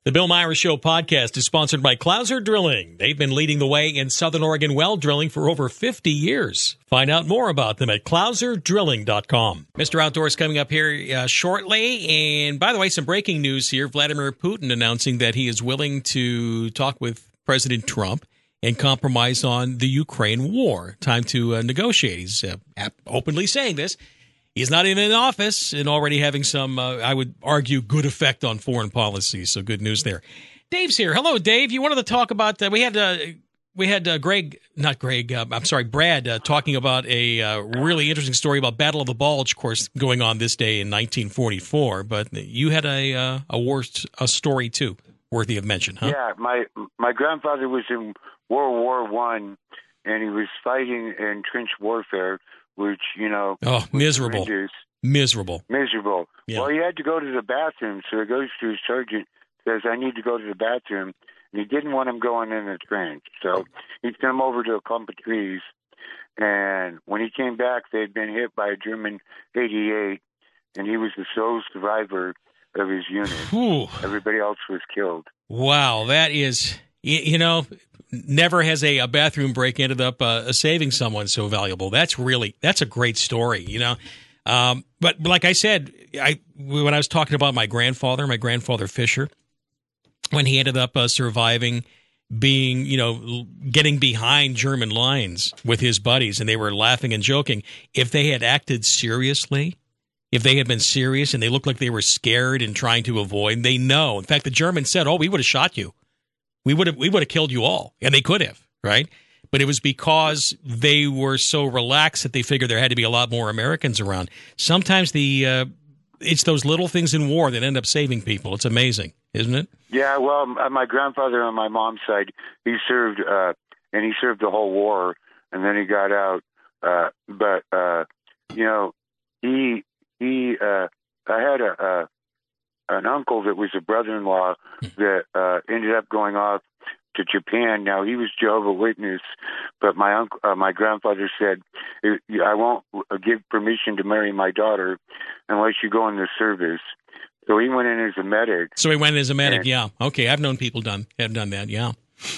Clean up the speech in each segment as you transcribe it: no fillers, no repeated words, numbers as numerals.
The Bill Myers Show podcast is sponsored by Clouser Drilling. They've been leading the way in Southern Oregon well drilling for over 50 years. Find out more about them at clouserdrilling.com. Mr. Outdoors coming up here shortly. And by the way, some breaking news here. Vladimir Putin announcing that he is willing to talk with President Trump and compromise on the Ukraine war. Time to negotiate. He's openly saying this. He's not even in office and already having some, I would argue, good effect on foreign policy. So good news there. Dave's here. Hello, Dave. You wanted to talk about we had Brad talking about a really interesting story about Battle of the Bulge, of course, going on this day in 1944. But you had a story too, worthy of mention, huh? Yeah, my grandfather was in World War I, and he was fighting in trench warfare. Which, miserable. Miserable. Yeah. Well, he had to go to the bathroom, so he goes to his sergeant, says, I need to go to the bathroom. And he didn't want him going in the trench. So he sent him over to a clump of trees. And when he came back, they'd been hit by a German 88, and he was the sole survivor of his unit. Whew. Everybody else was killed. Wow, that is, never has a bathroom break ended up saving someone so valuable. That's a great story, But like I said, when I was talking about my grandfather Fisher, when he ended up surviving being, getting behind German lines with his buddies, and they were laughing and joking. If they had acted seriously, if they had been serious and they looked like they were scared and trying to avoid, they know. In fact, the Germans said, we would have shot you. We would have killed you all, and they could have, right? But it was because they were so relaxed that they figured there had to be a lot more Americans around. Sometimes it's those little things in war that end up saving people. It's amazing, isn't it? Yeah, well, my grandfather on my mom's side, he served, and he served the whole war, and then he got out. I had an uncle that was a brother-in-law that ended up going off to Japan. Now, he was Jehovah's Witness, but my grandfather said, I won't give permission to marry my daughter unless you go in the service. So he went in as a medic. Yeah. Okay, I've known people have done that, yeah.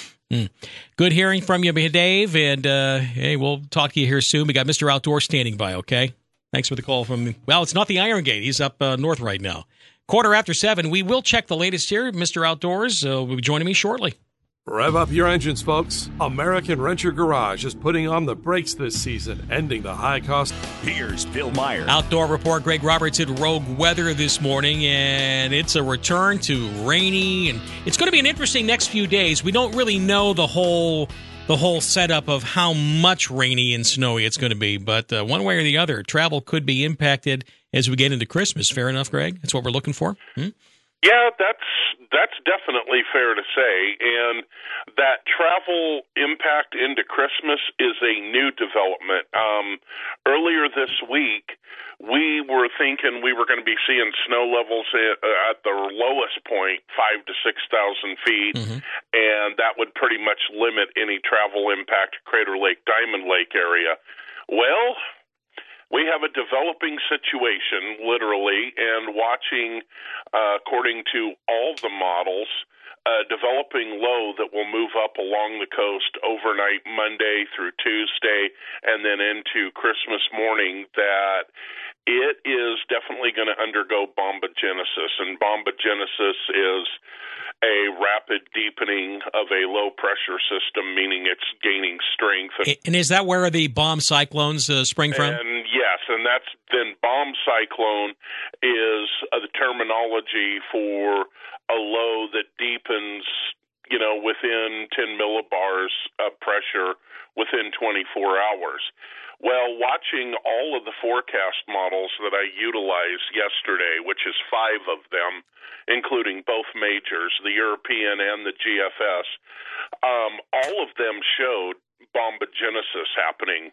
Good hearing from you, Dave, and hey, we'll talk to you here soon. We got Mr. Outdoor standing by, okay? Thanks for the call from, it's not the Iron Gate. He's up north right now. 7:15, we will check the latest here. Mr. Outdoors will be joining me shortly. Rev up your engines, folks. American Renter Garage is putting on the brakes this season, ending the high cost. Here's Bill Myers. Outdoor report. Greg Roberts at Rogue Weather this morning, and it's a return to rainy, and it's going to be an interesting next few days. We don't really know the whole setup of how much rainy and snowy it's going to be, but one way or the other, travel could be impacted as we get into Christmas. Fair enough, Greg? That's what we're looking for? Yeah, that's definitely fair to say, and that travel impact into Christmas is a new development. Earlier this week, we were thinking we were going to be seeing snow levels at the lowest point, 5,000 to 6,000 feet, and that would pretty much limit any travel impact to Crater Lake, Diamond Lake area. Well, we have a developing situation, literally, and watching, according to all the models, a developing low that will move up along the coast overnight Monday through Tuesday and then into Christmas morning, that it is definitely going to undergo bombogenesis. And bombogenesis is a rapid deepening of a low-pressure system, meaning it's gaining strength. And is that where the bomb cyclones spring from? And yes, and then bomb cyclone is the terminology for a low that deepens, within 10 millibars of pressure within 24 hours. Well, watching all of the forecast models that I utilized yesterday, which is 5 of them, including both majors, the European and the GFS, all of them showed bombogenesis happening.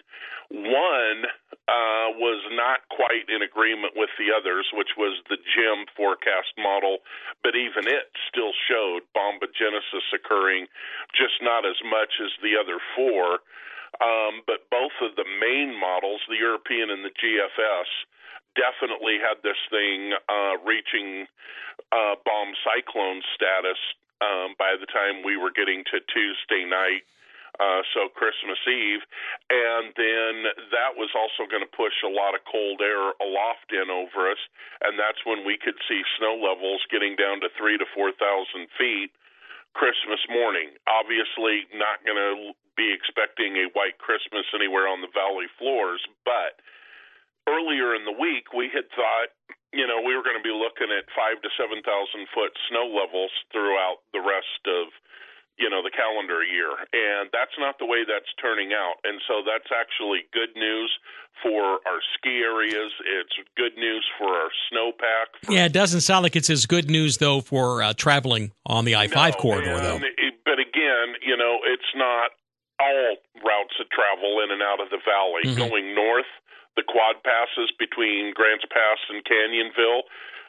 One was not quite in agreement with the others, which was the GEM forecast model, but even it still showed bombogenesis occurring, just not as much as the other 4. But both of the main models, the European and the GFS, definitely had this thing reaching bomb cyclone status by the time we were getting to Tuesday night. So Christmas Eve, and then that was also going to push a lot of cold air aloft in over us, and that's when we could see snow levels getting down to 3,000 to 4,000 feet Christmas morning. Obviously not going to be expecting a white Christmas anywhere on the valley floors, but earlier in the week we had thought, we were going to be looking at 5,000 to 7,000 foot snow levels throughout the rest of the calendar year, and that's not the way that's turning out. And so that's actually good news for our ski areas. It's good news for our snowpack. Yeah, it doesn't sound like it's as good news, though, for traveling on the I-5 corridor, though. But again, it's not all routes of travel in and out of the valley. Mm-hmm. Going north, the quad passes between Grants Pass and Canyonville,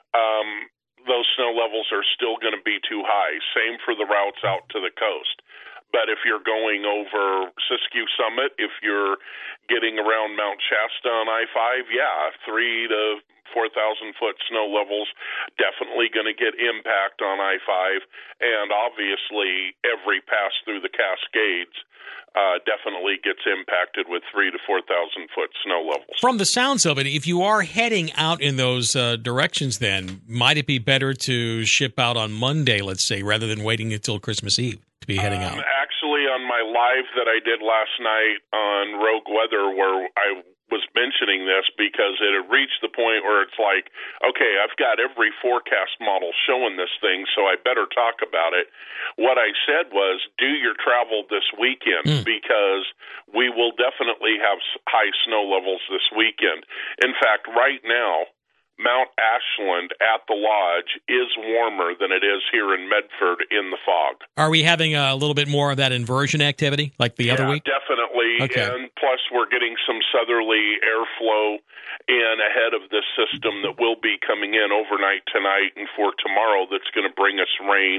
those snow levels are still going to be too high. Same for the routes out to the coast. But if you're going over Siskiyou Summit, if you're getting around Mount Shasta on I-5, 3,000 to 4,000 foot snow levels definitely going to get impact on I-5. And obviously, every pass through the Cascades definitely gets impacted with 3,000 to 4,000 foot snow levels. From the sounds of it, if you are heading out in those directions, then might it be better to ship out on Monday, let's say, rather than waiting until Christmas Eve to be heading out? Actually, on my live that I did last night on Rogue Weather, where I was mentioning this because it had reached the point where it's like, okay, I've got every forecast model showing this thing, so I better talk about it. What I said was, do your travel this weekend because we will definitely have high snow levels this weekend. In fact, right now, Mount Ashland at the lodge is warmer than it is here in Medford in the fog. Are we having a little bit more of that inversion activity like the other week? Definitely. Okay. And plus we're getting some southerly airflow in ahead of this system that will be coming in overnight tonight and for tomorrow that's going to bring us rain,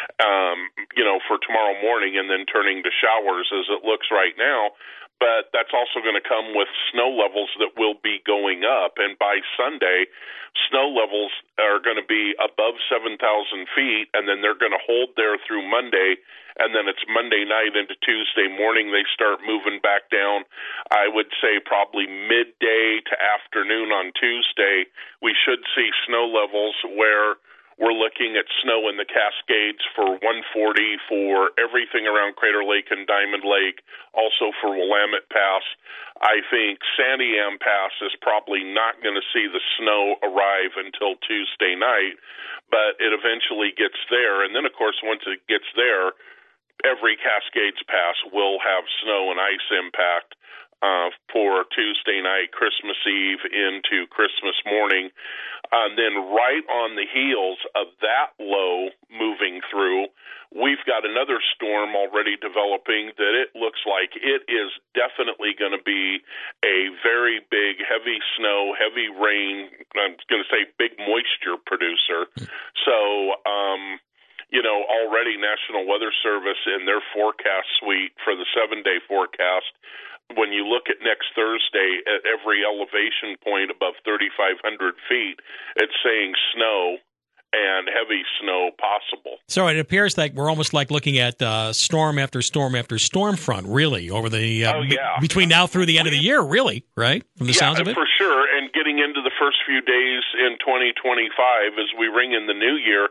for tomorrow morning and then turning to showers as it looks right now. But that's also going to come with snow levels that will be going up. And by Sunday, snow levels are going to be above 7,000 feet, and then they're going to hold there through Monday. And then it's Monday night into Tuesday morning, they start moving back down. I would say probably midday to afternoon on Tuesday, we should see snow levels where we're looking at snow in the Cascades for 140 for everything around Crater Lake and Diamond Lake, also for Willamette Pass. I think Santiam Pass is probably not going to see the snow arrive until Tuesday night, but it eventually gets there. And then, of course, once it gets there, every Cascades Pass will have snow and ice impact for Tuesday night, Christmas Eve into Christmas morning. Then right on the heels of that low moving through, we've got another storm already developing that it looks like it is definitely going to be a very big, heavy snow, heavy rain, I'm going to say big moisture producer. So, already National Weather Service in their forecast suite for the 7-day forecast, when you look at next Thursday at every elevation point above 3,500 feet, it's saying snow and heavy snow possible. So it appears like we're almost like looking at storm after storm after storm front, really, over the between now through the end of the year, really, right? From the sounds of it? For sure, and getting into the first few days in 2025 as we ring in the new year,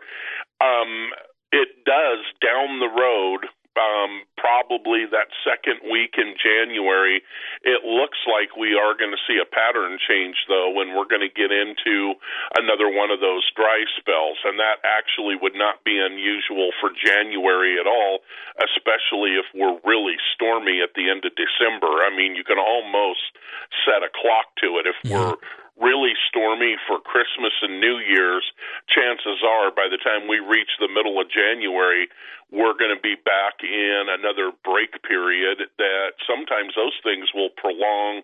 it does down the road. Probably that second week in January, it looks like we are going to see a pattern change, though, when we're going to get into another one of those dry spells. And that actually would not be unusual for January at all, especially if we're really stormy at the end of December. I mean, you can almost set a clock to it. If we're really stormy for Christmas and New Year's, chances are by the time we reach the middle of January, we're going to be back in another break period that sometimes those things will prolong,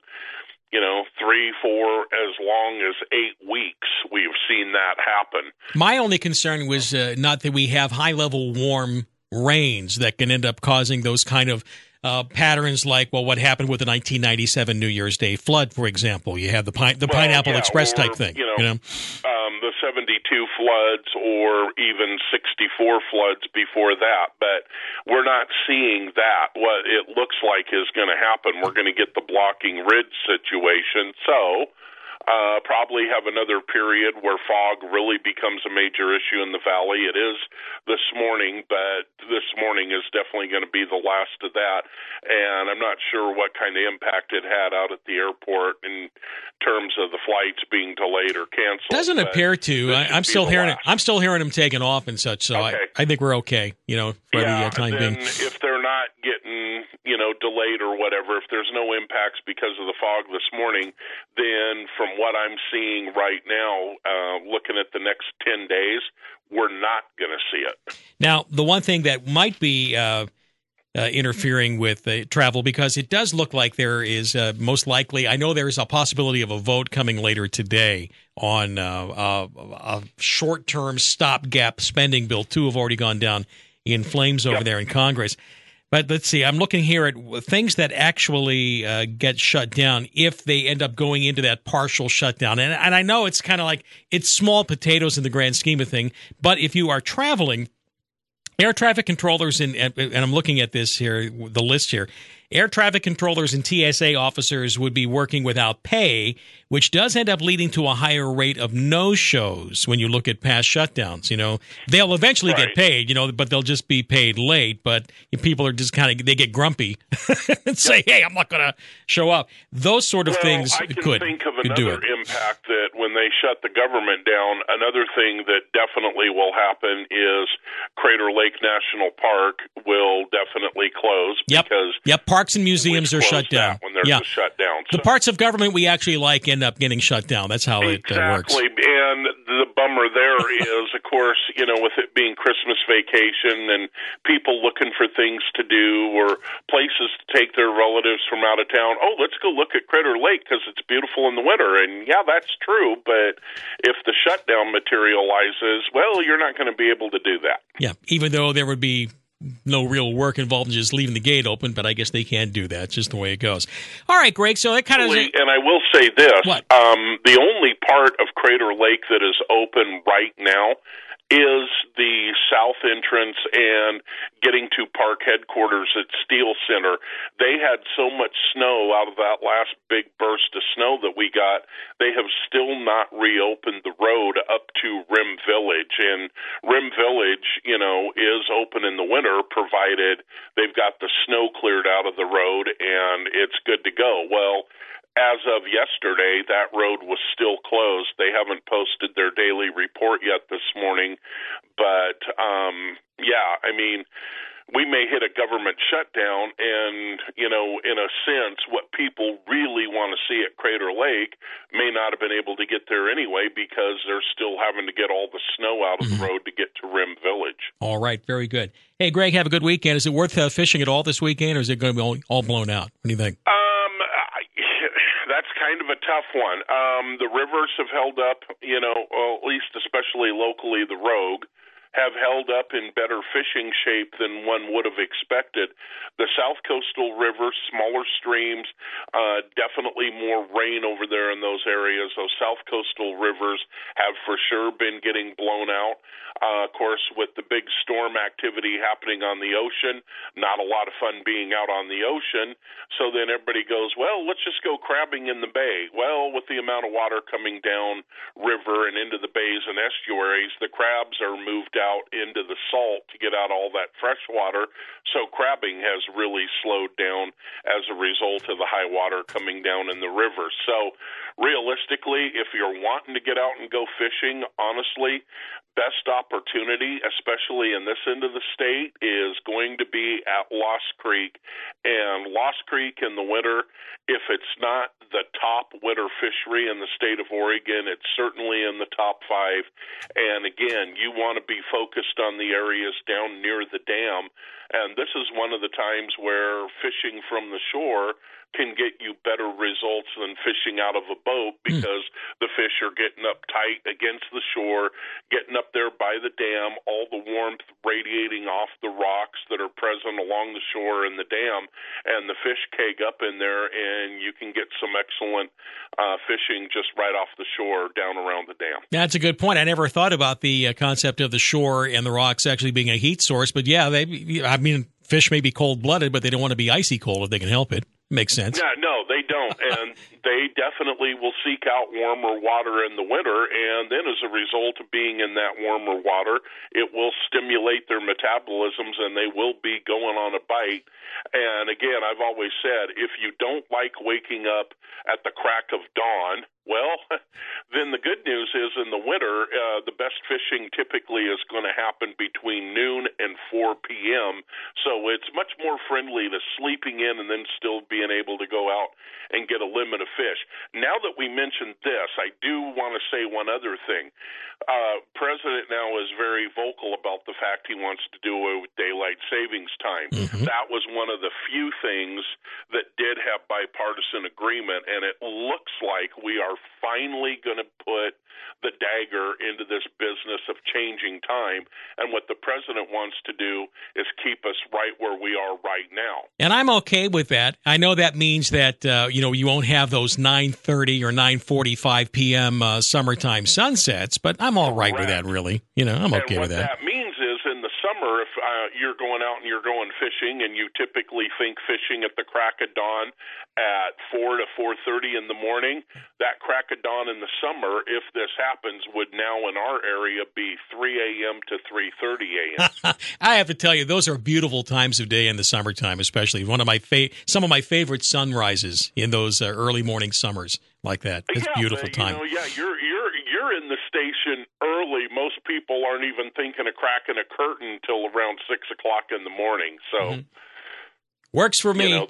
3, 4, as long as 8 weeks. We've seen that happen. My only concern was not that we have high-level warm rains that can end up causing those kind of patterns like, well, what happened with the 1997 New Year's Day flood, for example. You have the Pineapple Express type thing. The 72 floods or even 64 floods before that. But we're not seeing that. What it looks like is going to happen, we're going to get the blocking ridge situation. So probably have another period where fog really becomes a major issue in the valley. It is this morning, but this morning is definitely going to be the last of that. And I'm not sure what kind of impact it had out at the airport in terms of the flights being delayed or canceled. Doesn't appear to. I'm still hearing it. I'm still hearing them taking off and such. So okay. I think we're okay. For the time being. If they're not getting delayed or whatever, if there's no impacts because of the fog this morning, then from what I'm seeing right now, looking at the next 10 days, we're not going to see it. Now, the one thing that might be interfering with travel, because it does look like there is most likely, I know there is a possibility of a vote coming later today on a short-term stopgap spending bill. 2 have already gone down in flames over there in Congress. But let's see, I'm looking here at things that actually get shut down if they end up going into that partial shutdown. And I know it's kind of like it's small potatoes in the grand scheme of things, but if you are traveling, air traffic controllers, and I'm looking at this here, the list here, air traffic controllers and TSA officers would be working without pay, which does end up leading to a higher rate of no-shows when you look at past shutdowns. They'll eventually get paid, but they'll just be paid late. But people are just they get grumpy and say, hey, I'm not going to show up. Those sort of things I can think of another impact that when they shut the government down, another thing that definitely will happen is Crater Lake National Park will definitely close. because parks and museums are shut down. When there's a shutdown. The parts of government we actually like end up getting shut down. That's how it works. Exactly. And the bummer there is, of course, with it being Christmas vacation and people looking for things to do or places to take their relatives from out of town. Oh, let's go look at Crater Lake because it's beautiful in the winter. And yeah, that's true. But if the shutdown materializes, well, you're not going to be able to do that. Yeah, even though there would be no real work involved in just leaving the gate open, but I guess they can't do that. It's just the way it goes. All right, Greg, so that kind of... And I will say this. What? The only part of Crater Lake that is open right now is the south entrance and getting to park headquarters at Steel Center. They had so much snow out of that last big burst of snow that we got, they have still not reopened the road up to Rim Village. And Rim Village, is open in the winter, provided they've got the snow cleared out of the road and it's good to go. Well, as of yesterday, that road was still closed. They haven't posted their daily report yet this morning. But, we may hit a government shutdown and, in a sense, what people really want to see at Crater Lake may not have been able to get there anyway because they're still having to get all the snow out of the road to get to Rim Village. All right. Very good. Hey, Greg, have a good weekend. Is it worth fishing at all this weekend, or is it going to be all blown out? What do you think? That's kind of a tough one. The rivers have held up, at least especially locally, the Rogue have held up in better fishing shape than one would have expected. The South Coastal rivers, smaller streams, definitely more rain over there in those areas. Those South Coastal rivers have for sure been getting blown out. Of course, with the big storm activity happening on the ocean, not a lot of fun being out on the ocean. So then everybody goes, well, let's just go crabbing in the bay. Well, with the amount of water coming down river and into the bays and estuaries, the crabs are moved out into the salt to get out all that fresh water. So crabbing has really slowed down as a result of the high water coming down in the river. So realistically, if you're wanting to get out and go fishing, honestly, best opportunity, especially in this end of the state, is going to be at Lost Creek. And Lost Creek in the winter, if it's not the top winter fishery in the state of Oregon, it's certainly in the top 5. And again, you want to be focused on the areas down near the dam. And this is one of the times where fishing from the shore can get you better results than fishing out of a boat because the fish are getting up tight against the shore, getting up there by the dam, all the warmth radiating off the rocks that are present along the shore and the dam, and the fish keg up in there, and you can get some excellent fishing just right off the shore down around the dam. That's a good point. I never thought about the concept of the shore and the rocks actually being a heat source, but yeah, fish may be cold-blooded, but they don't want to be icy cold if they can help it. Makes sense. Yeah, no, they don't, and they definitely will seek out warmer water in the winter, and then as a result of being in that warmer water, it will stimulate their metabolisms, and they will be going on a bite. And again, I've always said, if you don't like waking up at the crack of dawn, well, then the good news is in the winter, the best fishing typically is going to happen between noon and 4 p.m., so it's much more friendly to sleeping in and then still being able to go out and get a limit of fish. Now that we mentioned this, I do want to say one other thing. President now is very vocal about the fact he wants to do away with daylight savings time. Mm-hmm. That was one of the few things that did have bipartisan agreement, and it looks like we are finally going to put the dagger into this business of changing time, and what the president wants to do is keep us right where we are right now. And I'm okay with that. I know that means that you won't have those 9:30 or 9:45 p.m. Summertime sunsets, but I'm all right with that, really. I'm okay with that. What that means is in the summer, if you're going out and you're going fishing, and you typically think fishing at the crack of dawn at 4 to 4:30 in the morning, that crack of dawn in the summer, if this happens, would now in our area be 3 a.m. to 3:30 a.m. I have to tell you, those are beautiful times of day in the summertime, especially some of my favorite sunrises in those early morning summers like that. It's beautiful time. You're in the station early. Most people aren't even thinking of cracking a curtain till around 6 o'clock in the morning. So. Mm-hmm. Works for me.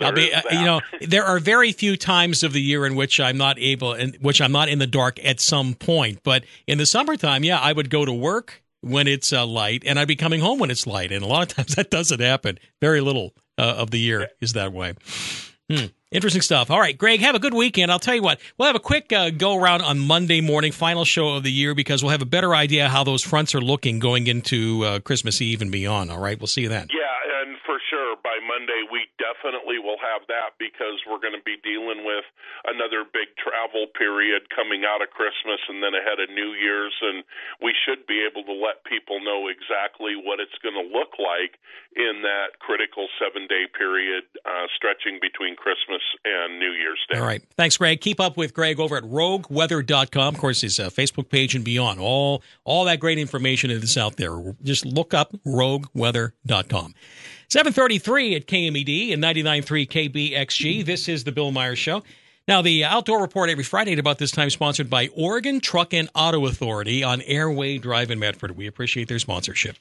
There are very few times of the year in which I'm not in the dark at some point. But in the summertime, I would go to work when it's light, and I'd be coming home when it's light. And a lot of times that doesn't happen. Very little of the year is that way. Interesting stuff. All right, Greg, have a good weekend. I'll tell you what, we'll have a quick go-around on Monday morning, final show of the year, because we'll have a better idea how those fronts are looking going into Christmas Eve and beyond. All right, we'll see you then. Yeah, and for sure, by Monday, we definitely will have that, because we're going to be dealing with another big travel period coming out of Christmas and then ahead of New Year's, and we should be able to let people know exactly what it's going to look like in that critical 7-day period stretching between Christmas and New Year's Day. All right. Thanks, Greg. Keep up with Greg over at rogueweather.com. Of course, his Facebook page and beyond. All that great information is out there. Just look up rogueweather.com. 7:33 at KMED and 99.3 KBXG. This is the Bill Myers Show. Now, the Outdoor Report every Friday at about this time sponsored by Oregon Truck and Auto Authority on Airway Drive in Medford. We appreciate their sponsorship.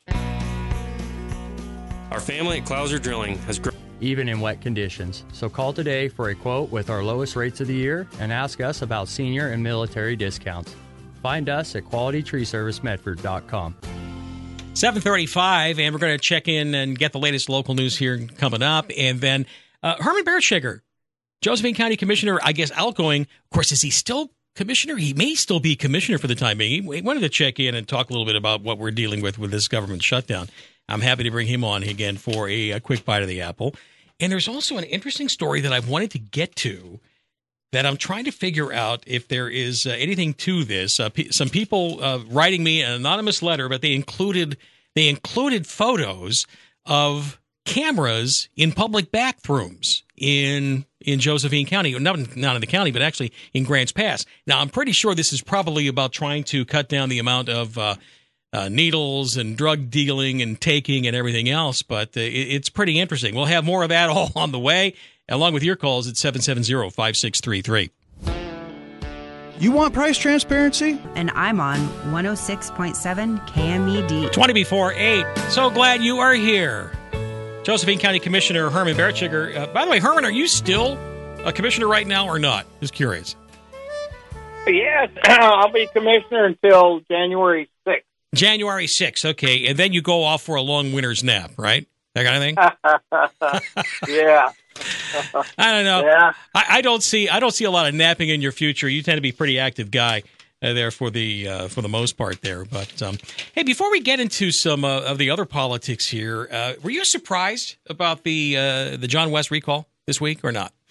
Our family at Clouser Drilling has grown even in wet conditions. So call today for a quote with our lowest rates of the year and ask us about senior and military discounts. Find us at qualitytreeservicemedford.com. 7:35, and we're going to check in and get the latest local news here coming up. And then Herman Bertschiger, Josephine County Commissioner, I guess outgoing. Of course, is he still commissioner? He may still be commissioner for the time being. We wanted to check in and talk a little bit about what we're dealing with this government shutdown. I'm happy to bring him on again for a quick bite of the apple. And there's also an interesting story that I've wanted to get to that I'm trying to figure out if there is anything to this. Some people writing me an anonymous letter, but they included photos of cameras in public bathrooms in Josephine County, not in the county, but actually in Grants Pass. Now, I'm pretty sure this is probably about trying to cut down the amount of needles and drug dealing and taking and everything else, but it's pretty interesting. We'll have more of that all on the way, along with your calls at 770-5633. You want price transparency? And I'm on 106.7 KMED. 20 before 8. So glad you are here. Josephine County Commissioner Herman Bertschiger. By the way, Herman, are you still a commissioner right now or not? Just curious. Yes, I'll be commissioner until January 6th. January 6th, okay. And then you go off for a long winter's nap, right? That kind of thing? Yeah. I don't know. Yeah. I don't see a lot of napping in your future. You tend to be a pretty active guy there for the most part there. But hey, before we get into some of the other politics here, were you surprised about the John West recall this week or not?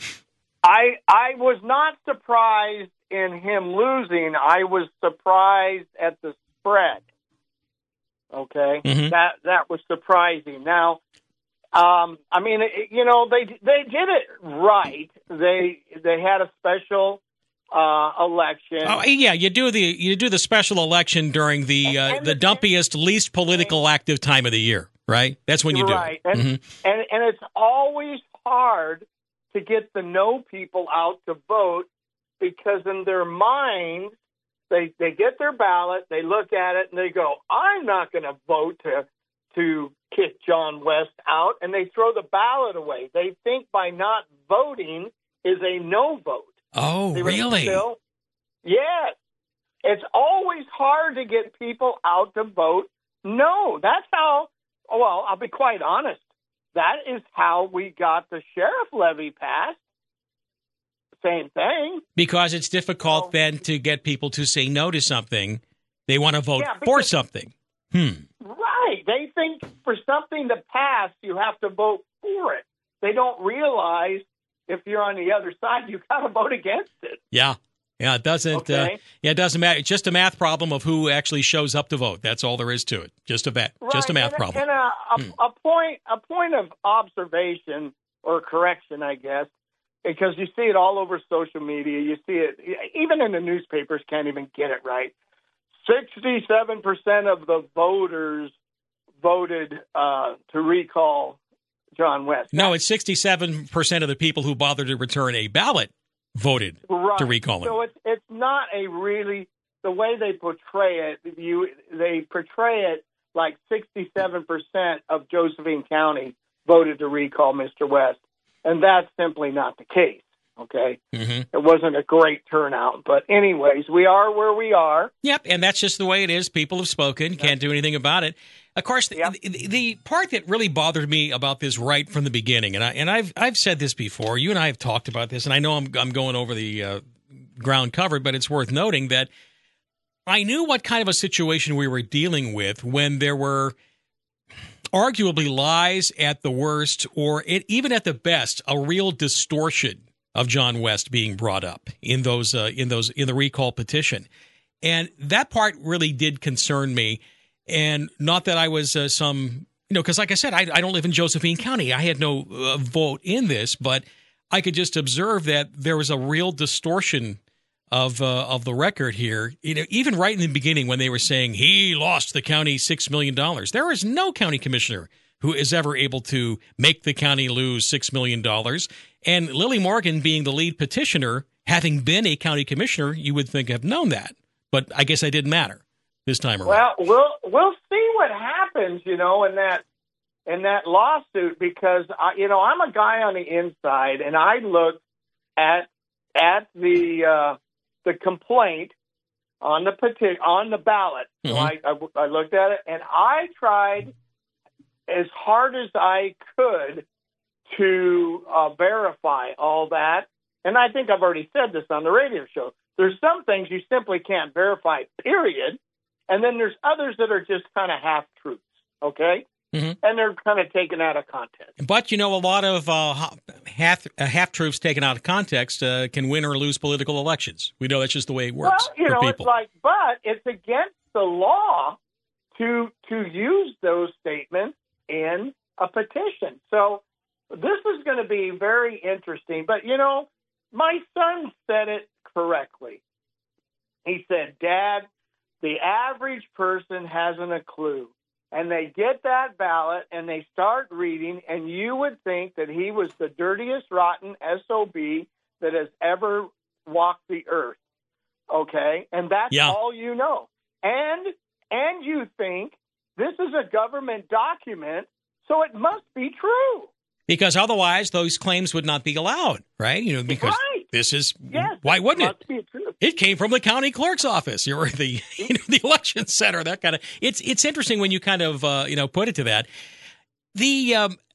I was not surprised in him losing. I was surprised at the spread. Okay, that was surprising. Now, I mean, they did it right. They had a special election. Oh yeah, you do the special election during the dumpiest, least political active time of the year, right? That's when you do it. And it's always hard to get the no people out to vote because in their minds they get their ballot, they look at it, and they go, "I'm not going to vote to kick John West out," and they throw the ballot away. They think by not voting is a no vote. Oh, really? Yes. It's always hard to get people out to vote no. That's how, well, I'll be quite honest. That is how we got the sheriff levy passed. Same thing. Because it's difficult then to get people to say no to something. They want to vote for something. Right. They think for something to pass, you have to vote for it. They don't realize if you're on the other side, you got to vote against it. Yeah. Yeah, it doesn't. Okay. It doesn't matter. It's just a math problem of who actually shows up to vote. That's all there is to it. Just a math problem. And a point of observation or correction, I guess, because you see it all over social media. You see it even in the newspapers. Can't even get it right. 67% of the voters voted to recall John West. No, it's 67% of the people who bothered to return a ballot voted to recall him. So it's not a really, the way they portray it, they portray it like 67% of Josephine County voted to recall Mr. West, and that's simply not the case. Okay, It wasn't a great turnout, but anyways, we are where we are. Yep, and that's just the way it is. People have spoken. Can't do anything about it. Of course, the part that really bothered me about this right from the beginning, and I've said this before. You and I have talked about this, and I know I'm going over the ground covered, but it's worth noting that I knew what kind of a situation we were dealing with when there were arguably lies at the worst, or even at the best, a real distortion of John West being brought up in the recall petition. And that part really did concern me. And not that I was because like I said, I don't live in Josephine County. I had no vote in this, but I could just observe that there was a real distortion of the record here. Even right in the beginning when they were saying he lost the county $6 million, there is no county commissioner who is ever able to make the county lose $6 million. And Lily Morgan being the lead petitioner, having been a county commissioner, you would think have known that. But I guess it didn't matter this time around. Well, we'll see what happens, in that lawsuit, because I'm a guy on the inside, and I looked at the complaint on the ballot. So I looked at it, and I tried as hard as I could to verify all that. And I think I've already said this on the radio show. There's some things you simply can't verify, period. And then there's others that are just kind of half-truths, okay? And they're kind of taken out of context. But, a lot of half-truths taken out of context can win or lose political elections. We know that's just the way it works for people. But it's against the law to use those statements in a petition. So this is going to be very interesting. But, my son said it correctly. He said, "Dad, the average person hasn't a clue." And they get that ballot and they start reading, and you would think that he was the dirtiest, rotten SOB that has ever walked the earth. Okay? And that's all you know. And you think this is a government document, so it must be true. Because otherwise those claims would not be allowed, right? Because this is, why wouldn't it? Be true. It came from the county clerk's office or the the election center, that kind of. It's interesting when you kind of put it to that.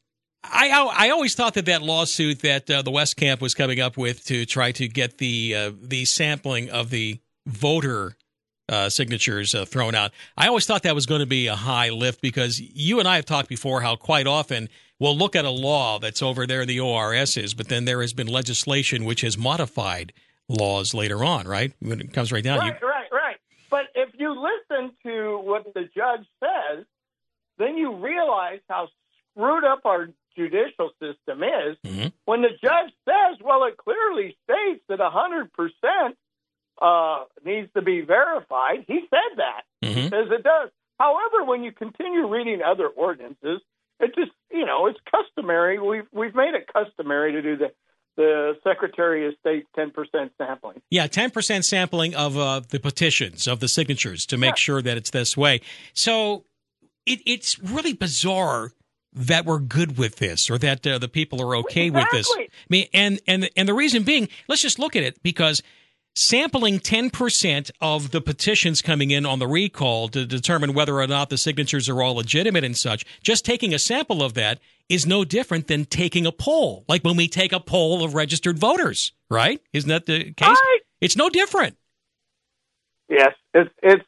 I always thought that lawsuit that the West Camp was coming up with to try to get the sampling of the voter signatures thrown out, I always thought that was going to be a high lift, because you and I have talked before how quite often we'll look at a law that's over there, the ORS's, but then there has been legislation which has modified laws later on, right? When it comes right down. Right. But if you listen to what the judge says, then you realize how screwed up our judicial system is. Mm-hmm. When the judge says, well, it clearly states that 100% needs to be verified, he said that. Mm-hmm. He says it does. However, when you continue reading other ordinances, it just, it's customary. We've made it customary to do the Secretary of State's 10% sampling. Yeah, 10% sampling of the petitions, of the signatures, to make sure that it's this way. So it's really bizarre that we're good with this, or that the people are okay with this. I mean, and the reason being, let's just look at it, because sampling 10% of the petitions coming in on the recall to determine whether or not the signatures are all legitimate and such, just taking a sample of that is no different than taking a poll. Like when we take a poll of registered voters, right? Isn't that the case? Right. It's no different. Yes, it's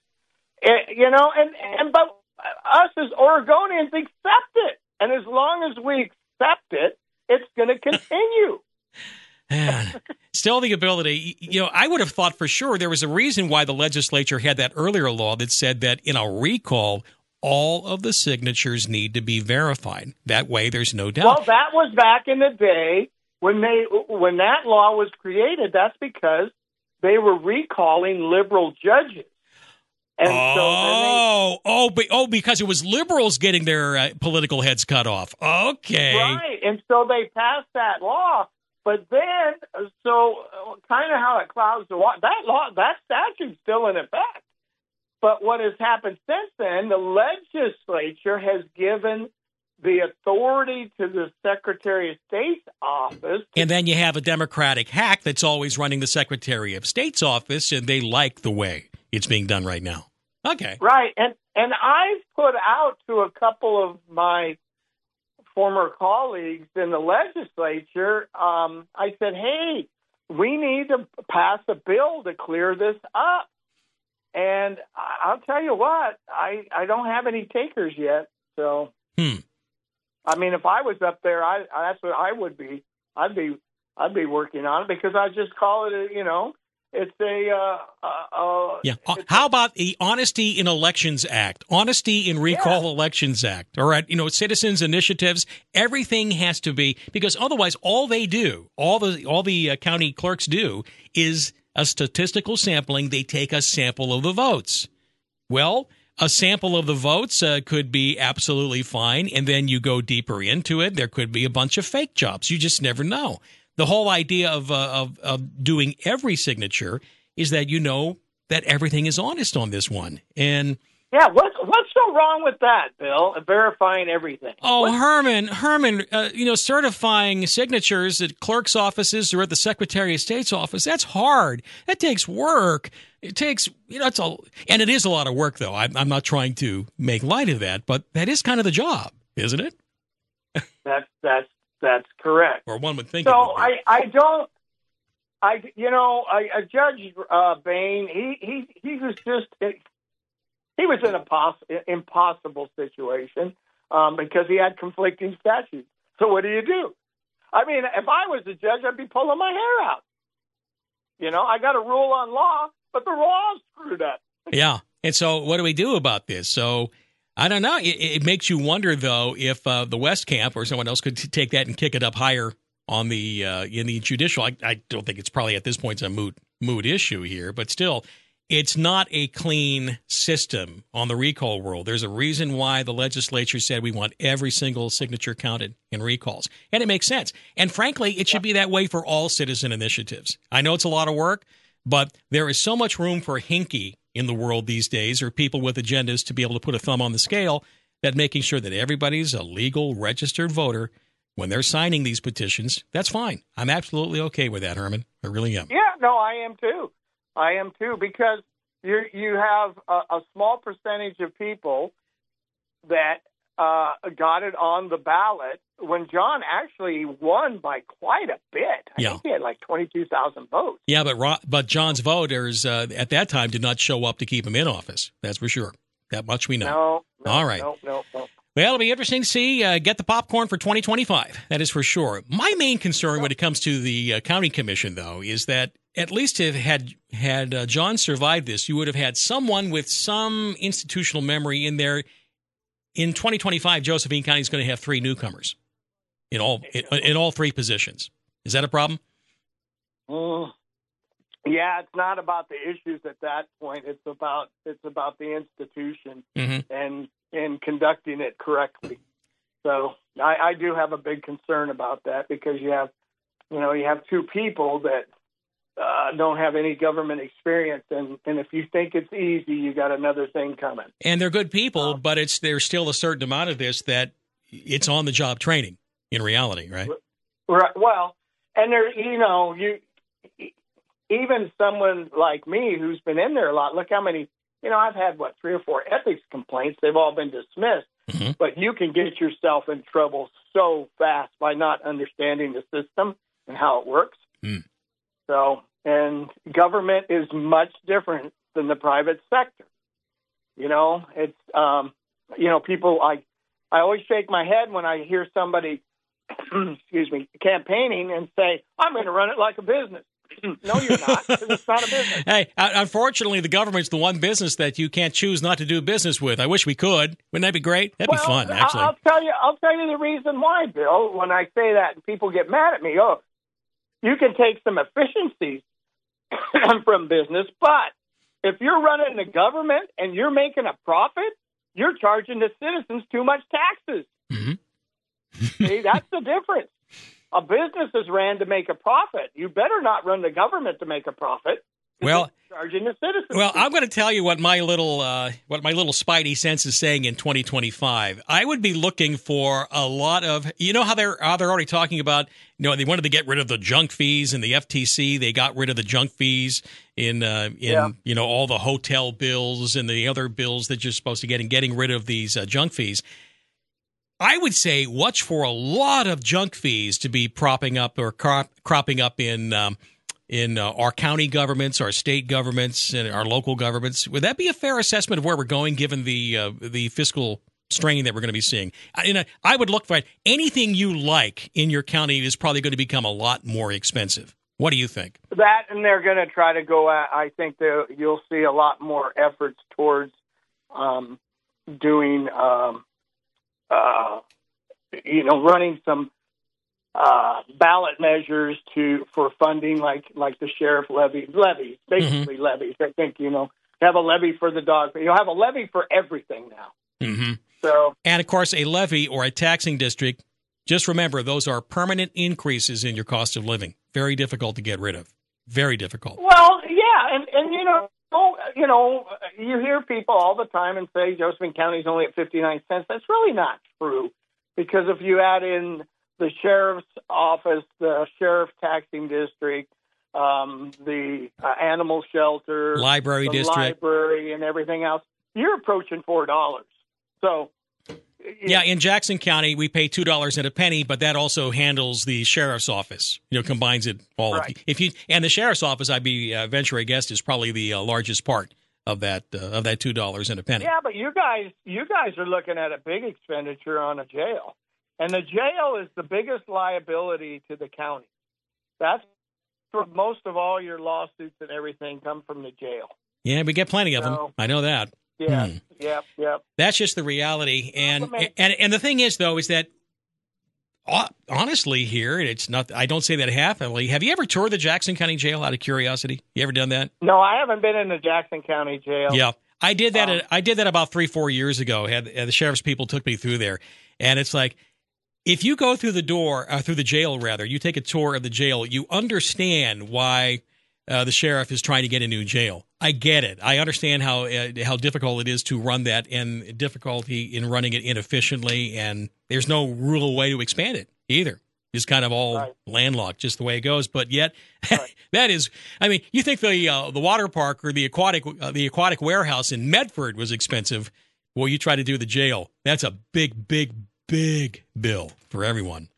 but us as Oregonians accept it, and as long as we accept it, it's going to continue. Man, still the ability, I would have thought for sure there was a reason why the legislature had that earlier law that said that in a recall, all of the signatures need to be verified. That way, there's no doubt. Well, that was back in the day when that law was created. That's because they were recalling liberal judges. And because it was liberals getting their political heads cut off. Okay. Right, and so they passed that law. But then, so kind of how it clouds the water, that statute's still in effect. But what has happened since then, the legislature has given the authority to the Secretary of State's office. And then you have a Democratic hack that's always running the Secretary of State's office, and they like the way it's being done right now. Okay. Right. And I've put out to a couple of my former colleagues in the legislature, I said, hey, we need to pass a bill to clear this up. And I'll tell you what, I don't have any takers yet. So, I mean, if I was up there, that's what I would be. I'd be working on it, because I just call it, it's a How about the Honesty in Elections Act, Honesty in Recall Elections Act? All right, citizens initiatives, everything has to be, because otherwise, all they do, all the county clerks do, is a statistical sampling. They take a sample of the votes. Well, a sample of the votes could be absolutely fine, and then you go deeper into it. There could be a bunch of fake jobs. You just never know. The whole idea of doing every signature is that that everything is honest on this one. And what's so wrong with that, Bill? Verifying everything. Oh, Herman, certifying signatures at clerks' offices or at the Secretary of State's office, that's hard. That takes work. It takes, and it is a lot of work, though. I'm not trying to make light of that, but that is kind of the job, isn't it? That's correct. Or one would think. So Judge Bain, he was just he was in an impossible situation because he had conflicting statutes. So what do you do? I mean, if I was a judge, I'd be pulling my hair out. I got a rule on law, but the law's screwed up. Yeah, and so what do we do about this? So I don't know. It makes you wonder, though, if the West Camp or someone else could take that and kick it up higher on the in the judicial. I don't think it's probably at this point a moot issue here, but still, it's not a clean system on the recall world. There's a reason why the legislature said we want every single signature counted in recalls, and it makes sense. And frankly, it should be that way for all citizen initiatives. I know it's a lot of work, but there is so much room for hinky in the world these days, or people with agendas to be able to put a thumb on the scale, that making sure that everybody's a legal registered voter when they're signing these petitions, that's fine. I'm absolutely okay with that, Herman. I really am. Yeah, no, I am too, because you have a small percentage of people that got it on the ballot when John actually won by quite a bit. I think he had like 22,000 votes. Yeah, but John's voters at that time did not show up to keep him in office. That's for sure. That much we know. No. All right. No. Well, it'll be interesting to see. Get the popcorn for 2025. That is for sure. My main concern when it comes to the county commission, though, is that at least if had John survived this, you would have had someone with some institutional memory in there. In 2025, Josephine County is going to have 3 newcomers in all 3 positions. Is that a problem? Yeah, it's not about the issues at that point. It's about the institution and conducting it correctly. So I do have a big concern about that because you have 2 people that don't have any government experience, and if you think it's easy, you got another thing coming. And they're good people, but there's still a certain amount of this that it's on the job training in reality, right? Right. Well, and there, even someone like me who's been in there a lot. Look how many. I've had 3 or 4 ethics complaints. They've all been dismissed. Mm-hmm. But you can get yourself in trouble so fast by not understanding the system and how it works. Mm. So, and government is much different than the private sector. It's, people, I always shake my head when I hear somebody, campaigning and say, I'm going to run it like a business. No, you're not, because it's not a business. Hey, unfortunately, the government's the one business that you can't choose not to do business with. I wish we could. Wouldn't that be great? That'd be fun, actually. I'll tell you the reason why, Bill. When I say that, and people get mad at me. Oh, you can take some efficiencies from business, but if you're running the government and you're making a profit, you're charging the citizens too much taxes. Mm-hmm. See, that's the difference. A business is ran to make a profit. You better not run the government to make a profit. Well, charging the citizens. Well, I'm going to tell you what my little spidey sense is saying in 2025. I would be looking for a lot of, how they're already talking about, they wanted to get rid of the junk fees in the FTC. They got rid of the junk fees in all the hotel bills and the other bills that you're supposed to get, and getting rid of these junk fees. I would say watch for a lot of junk fees to be propping up or cropping up in our county governments, our state governments, and our local governments. Would that be a fair assessment of where we're going, given the fiscal strain that we're going to be seeing? I would look for anything you like in your county is probably going to become a lot more expensive. What do you think? That, and they're going to try to go at, I think you'll see a lot more efforts towards doing running some ballot measures for funding, like the sheriff levies, basically levies. I think have a levy for the dog. You'll have a levy for everything now. Mm-hmm. So, and of course, a levy or a taxing district. Just remember, those are permanent increases in your cost of living. Very difficult to get rid of. Very difficult. Well, yeah, and you hear people all the time and say Josephine County is only at 59 cents. That's really not true, because if you add in the sheriff's office, the sheriff taxing district, the animal shelter, library district, library, and everything else, you're approaching $4. So, yeah, in Jackson County, we pay $2 and a penny, but that also handles the sheriff's office. Combines it all. Right. And the sheriff's office, I'd be venture a guess, is probably the largest part of that $2 and a penny. Yeah, but you guys are looking at a big expenditure on a jail, and the jail is the biggest liability to the county. That's where most of all your lawsuits and everything come from, the jail. Yeah, we get plenty of them. I know that. Yeah, Yep. That's just the reality. And the thing is, though, is that honestly here, it's not. I don't say that happily. Have you ever toured the Jackson County Jail out of curiosity? You ever done that? No, I haven't been in the Jackson County Jail. Yeah, I did that. I did that about 3-4 years ago. Had the sheriff's people took me through there, and it's like, if you go through the door, through the jail rather, you take a tour of the jail, you understand why the sheriff is trying to get a new jail. I get it. I understand how difficult it is to run that, and difficulty in running it inefficiently, and there's no real way to expand it either. It's kind of all landlocked, just the way it goes. But yet, that is, I mean, you think the water park or the aquatic warehouse in Medford was expensive, Well, you try to do the jail. That's a big, big, big bill for everyone.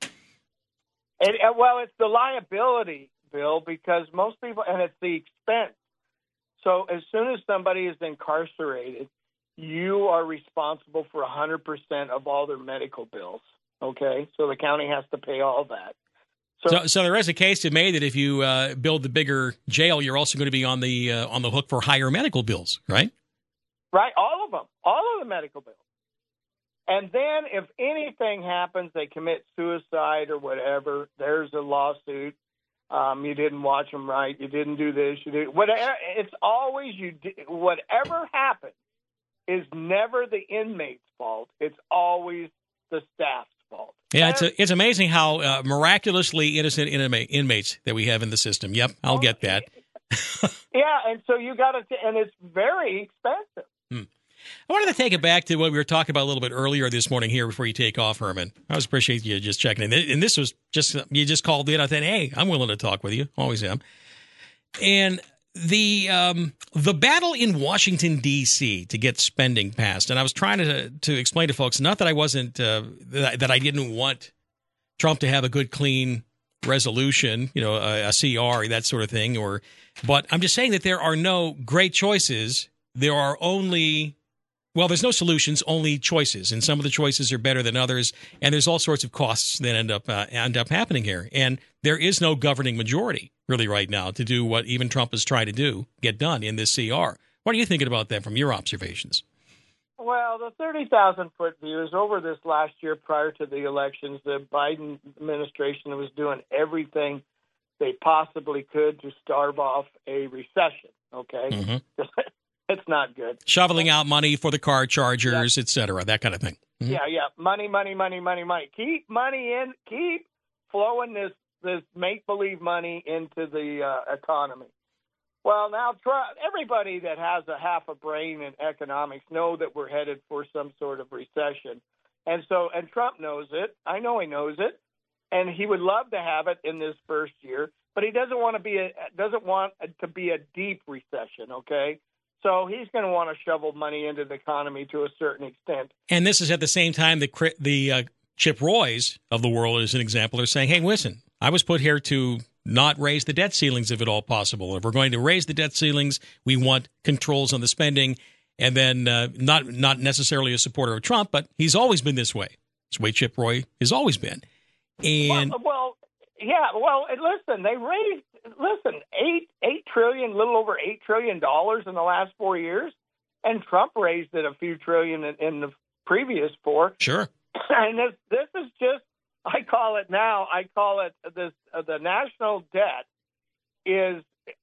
Well, it's the liability, Bill, because most people, and it's the expense. So as soon as somebody is incarcerated, you are responsible for 100% of all their medical bills. Okay, so the county has to pay all that. So there is a case to be made that if you build the bigger jail, you're also going to be on the hook for higher medical bills, right? Right, all of them, all of the medical bills. And then if anything happens, they commit suicide or whatever, there's a lawsuit. You didn't watch them right. You didn't do this. You did whatever. It's always whatever happens is never the inmate's fault. It's always the staff's fault. Yeah, it's amazing how miraculously innocent inmates that we have in the system. Yep, I'll get that. Yeah, and so you got to, and it's very expensive. I wanted to take it back to what we were talking about a little bit earlier this morning here before you take off, Herman. I always appreciate you just checking in. And this was just, you just called in. I thought, hey, I'm willing to talk with you. Always am. And the battle in Washington, D.C. to get spending passed. And I was trying to explain to folks, not that I wasn't, that I didn't want Trump to have a good, clean resolution, a CR, that sort of thing. But I'm just saying that there are no great choices. There are only... Well, there's no solutions, only choices, and some of the choices are better than others, and there's all sorts of costs that end up happening here. And there is no governing majority, really, right now to do what even Trump is trying to get done in this CR. What are you thinking about that from your observations? Well, the 30,000-foot view is over this last year prior to the elections. The Biden administration was doing everything they possibly could to starve off a recession, okay? Mm-hmm. It's not good. Shoveling out money for the car chargers, et cetera, that kind of thing. Mm-hmm. Yeah. Money. Keep money in. Keep flowing this make-believe money into the economy. Well, now everybody that has a half a brain in economics know that we're headed for some sort of recession. And Trump knows it. I know he knows it. And he would love to have it in this first year, but he doesn't want to be a deep recession, okay? So he's going to want to shovel money into the economy to a certain extent. And this is at the same time that the Chip Roys of the world, as an example, are saying, hey, listen, I was put here to not raise the debt ceilings if at all possible. If we're going to raise the debt ceilings, we want controls on the spending. And then not necessarily a supporter of Trump, but he's always been this way. It's the way Chip Roy has always been. And listen, they raised $8 trillion, little over $8 trillion in the last 4 years, and Trump raised it a few trillion in the previous 4. Sure. And this is just, I call it this. The national debt is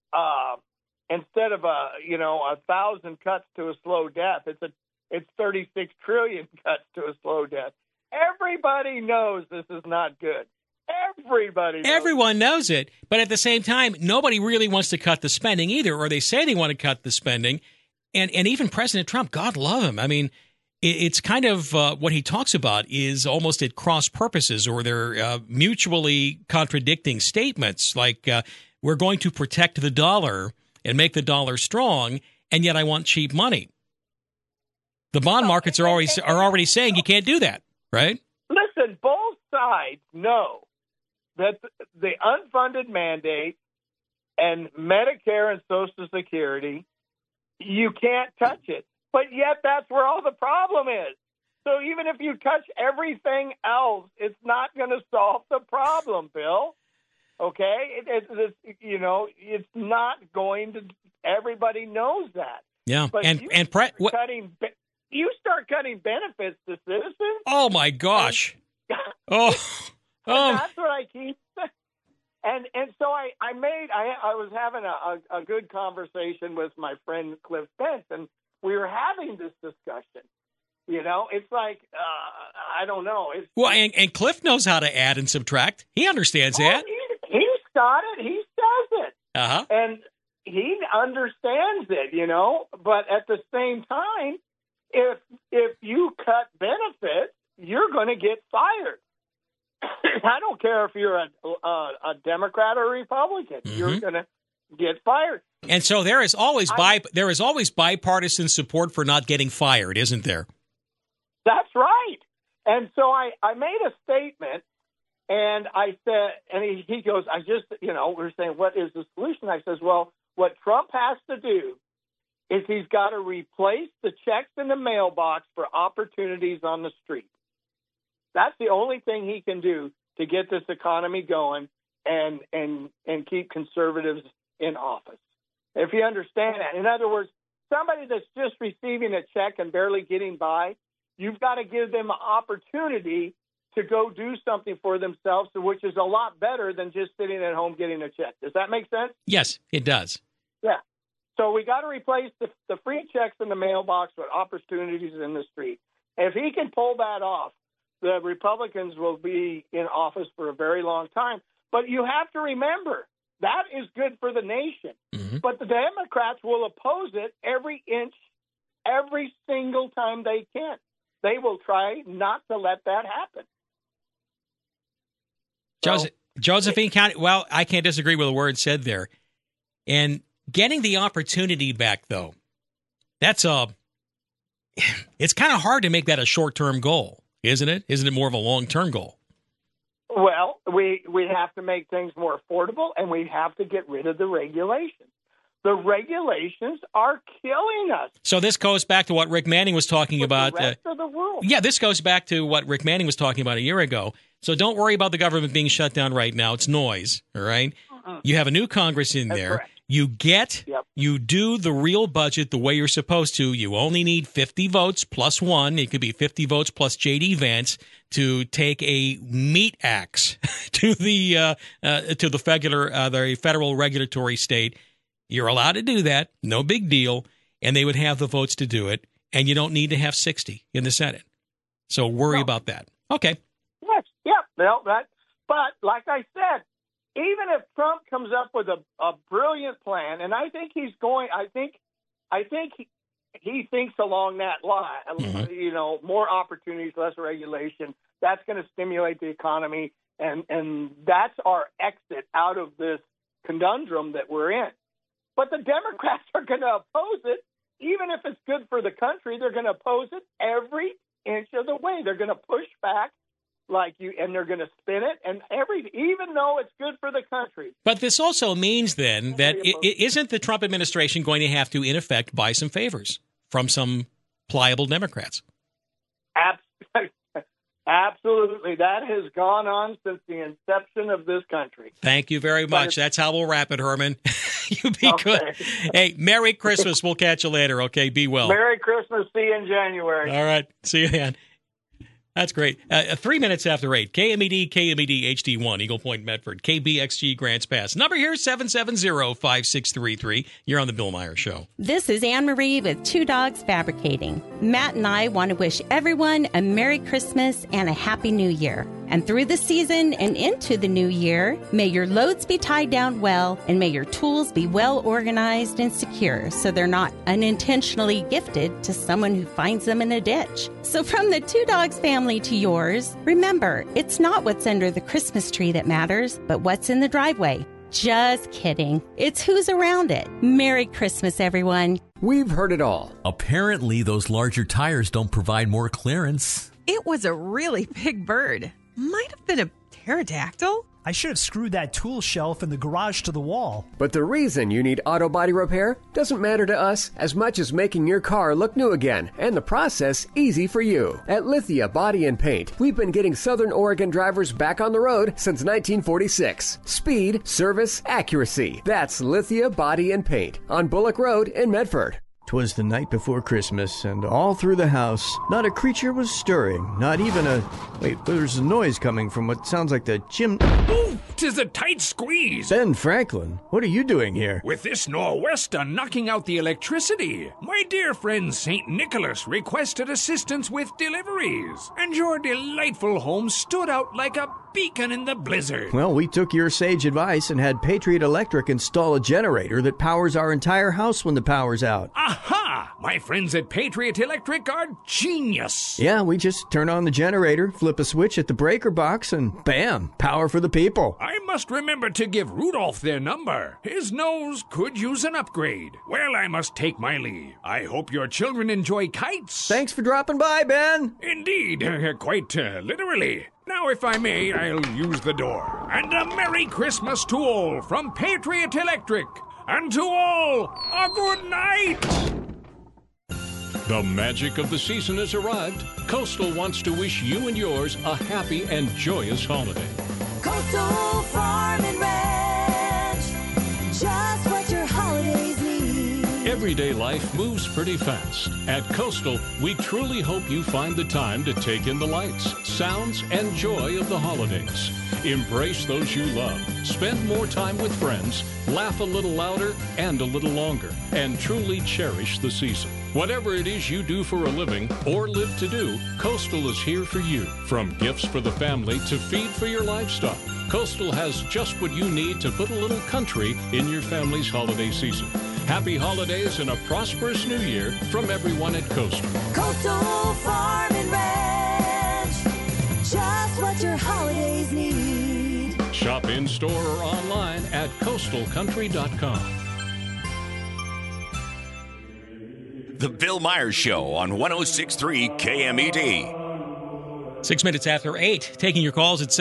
instead of 1,000 cuts to a slow death, it's 36 trillion cuts to a slow death. Everybody knows this is not good. Everyone knows it, but at the same time, nobody really wants to cut the spending either, or they say they want to cut the spending. And even President Trump, God love him, I mean, it's kind of what he talks about is almost at cross purposes, or they're mutually contradicting statements, like we're going to protect the dollar and make the dollar strong, and yet I want cheap money. The bond markets are already saying you can't do that, right? Listen, both sides know that the unfunded mandate and Medicare and Social Security, you can't touch it. But yet that's where all the problem is. So even if you touch everything else, it's not going to solve the problem, Bill. Okay? It's not going to – everybody knows that. Yeah. But you start cutting benefits to citizens. Oh, my gosh. That's what I keep saying. And so I was having a good conversation with my friend Cliff Pence, and we were having this discussion. It's like, I don't know. And Cliff knows how to add and subtract. He understands that. He's got it. He says it. Uh-huh. And he understands it, But at the same time, if you cut benefits, you're going to get fired. I don't care if you're a Democrat or a Republican. Mm-hmm. You're going to get fired. And so there is always bipartisan support for not getting fired, isn't there? That's right. And so I made a statement, and I said, and he goes, we're saying, what is the solution? I says, well, what Trump has to do is he's got to replace the checks in the mailbox for opportunities on the street. That's the only thing he can do to get this economy going and keep conservatives in office. If you understand that. In other words, somebody that's just receiving a check and barely getting by, you've got to give them an opportunity to go do something for themselves, which is a lot better than just sitting at home getting a check. Does that make sense? Yes, it does. Yeah. So we got to replace the free checks in the mailbox with opportunities in the street. If he can pull that off, the Republicans will be in office for a very long time. But you have to remember, that is good for the nation. Mm-hmm. But the Democrats will oppose it every single time they can. They will try not to let that happen. Josephine County, well, I can't disagree with a word said there. And getting the opportunity back, though, it's kind of hard to make that a short-term goal, isn't it? Isn't it more of a long-term goal? Well, we have to make things more affordable, and we have to get rid of the regulations. The regulations are killing us. So this goes back to what Rick Manning was talking about. The rest of the world. Yeah, this goes back to what Rick Manning was talking about a year ago. So don't worry about the government being shut down right now. It's noise, all right? Uh-uh. You have a new Congress in there. Correct. You do the real budget the way you're supposed to. You only need 50 votes plus one. It could be 50 votes plus J.D. Vance to take a meat axe to the federal regulatory state. You're allowed to do that. No big deal. And they would have the votes to do it. And you don't need to have 60 in the Senate. So worry about that. Okay. Yes. Yeah. Well, but like I said, even if Trump comes up with a brilliant plan, and I think he's going, I think he thinks along that line, mm-hmm. More opportunities, less regulation. That's going to stimulate the economy. And that's our exit out of this conundrum that we're in. But the Democrats are going to oppose it. Even if it's good for the country, they're going to oppose it every inch of the way. They're going to push back and they're going to spin it, and even though it's good for the country. But this also means then that isn't the Trump administration going to have to, in effect, buy some favors from some pliable Democrats? Absolutely. That has gone on since the inception of this country. Thank you very much. That's how we'll wrap it, Herman. You be good. Hey, Merry Christmas. We'll catch you later, okay? Be well. Merry Christmas. See you in January. All right. See you then. That's great. 3 minutes after 8. KMED HD1, Eagle Point, Medford. KBXG, Grants Pass. Number here, 770-5633. You're on the Bill Meyer Show. This is Anne-Marie with Two Dogs Fabricating. Matt and I want to wish everyone a Merry Christmas and a Happy New Year. And through the season and into the new year, may your loads be tied down well, and may your tools be well organized and secure so they're not unintentionally gifted to someone who finds them in a ditch. So from the Two Dogs family to yours, remember, it's not what's under the Christmas tree that matters, but what's in the driveway. Just kidding. It's who's around it. Merry Christmas, everyone. We've heard it all. Apparently, those larger tires don't provide more clearance. It was a really big bird. Might have been a pterodactyl. I should have screwed that tool shelf in the garage to the wall. But the reason you need auto body repair doesn't matter to us as much as making your car look new again, and the process easy for you. At Lithia Body and Paint, we've been getting Southern Oregon drivers back on the road since 1946. Speed, service, accuracy. That's Lithia Body and Paint on Bullock Road in Medford. 'Twas the night before Christmas, and all through the house, not a creature was stirring, not even a... Wait, there's a noise coming from what sounds like the chim... Ooh, 'tis a tight squeeze! Ben Franklin, what are you doing here? With this nor'wester knocking out the electricity, my dear friend St. Nicholas requested assistance with deliveries, and your delightful home stood out like a beacon in the blizzard. Well, we took your sage advice and had Patriot Electric install a generator that powers our entire house when the power's out. Aha! My friends at Patriot Electric are genius. Yeah, we just turn on the generator, flip a switch at the breaker box, and bam, power for the people. I must remember to give Rudolph their number. His nose could use an upgrade. Well, I must take my leave. I hope your children enjoy kites. Thanks for dropping by, Ben. Indeed, quite literally. Now, if I may, I'll use the door. And a Merry Christmas to all from Patriot Electric. And to all, a good night. The magic of the season has arrived. Coastal wants to wish you and yours a happy and joyous holiday. Coastal Farm and Ranch, just what your holidays need. Everyday life moves pretty fast. At Coastal, we truly hope you find the time to take in the lights, sounds, and joy of the holidays. Embrace those you love. Spend more time with friends, laugh a little louder and a little longer, and truly cherish the season. Whatever it is you do for a living or live to do, Coastal is here for you. From gifts for the family to feed for your livestock, Coastal has just what you need to put a little country in your family's holiday season. Happy holidays and a prosperous new year from everyone at Coastal. Coastal Farm and Ranch, just what your holidays need. Shop in-store or online at coastalcountry.com. The Bill Myers Show on 106.3 KMED. 6 minutes after 8, taking your calls at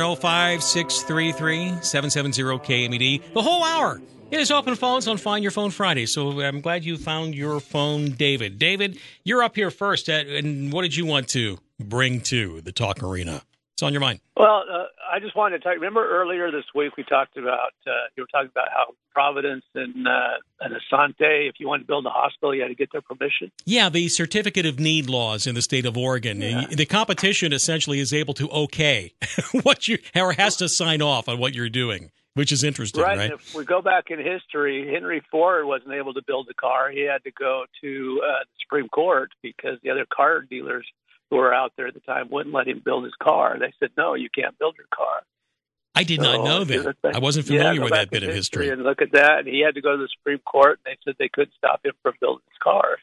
770-5633-770-KMED. The whole hour. It is open phones on Find Your Phone Friday, so I'm glad you found your phone, David. David, you're up here first, and what did you want to bring to the talk arena? What's on your mind? Well, I just wanted to talk. Remember earlier this week we talked about, you were talking about how Providence and Asante, if you want to build a hospital, you had to get their permission. Yeah, the certificate of need laws in the state of Oregon. Yeah. The competition essentially is able to okay what you, or has to sign off on what you're doing, which is interesting, right? And if we go back in history, Henry Ford wasn't able to build a car. He had to go to the Supreme Court because the other car dealers who were out there at the time wouldn't let him build his car. They said, no, you can't build your car. I did not know that. I wasn't familiar with that bit of history. And look at that. And he had to go to the Supreme Court, and they said they couldn't stop him from building his cars.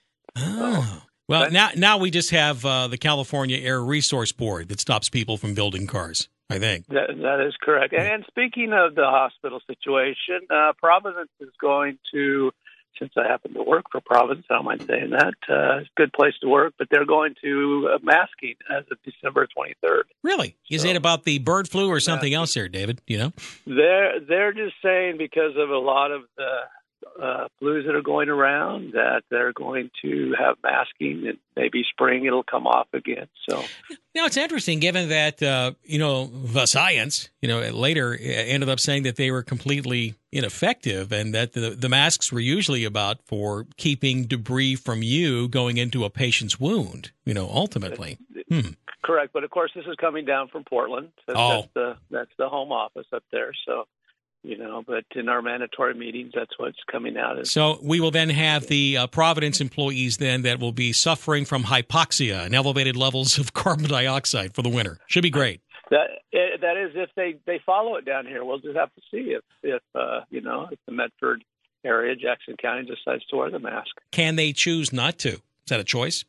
Oh. Well, now we just have the California Air Resource Board that stops people from building cars, I think. That is correct. And speaking of the hospital situation, Providence is going to, since I happen to work for Providence, I don't mind saying that, it's a good place to work, but they're going to masking as of December 23rd. Really? Is it about the bird flu or something else there, David? You know? They're just saying because of a lot of the flus that are going around that they're going to have masking, and maybe spring it'll come off again. So now it's interesting, given that the science later ended up saying that they were completely ineffective, and that the masks were usually about for keeping debris from you going into a patient's wound. Ultimately. Correct, but of course this is coming down from Portland. That's the home office up there. So. But in our mandatory meetings, that's what's coming out. So we will then have the Providence employees then that will be suffering from hypoxia and elevated levels of carbon dioxide for the winter. Should be great. That is if they follow it down here. We'll just have to see if the Medford area, Jackson County, decides to wear the mask. Can they choose not to? Is that a choice?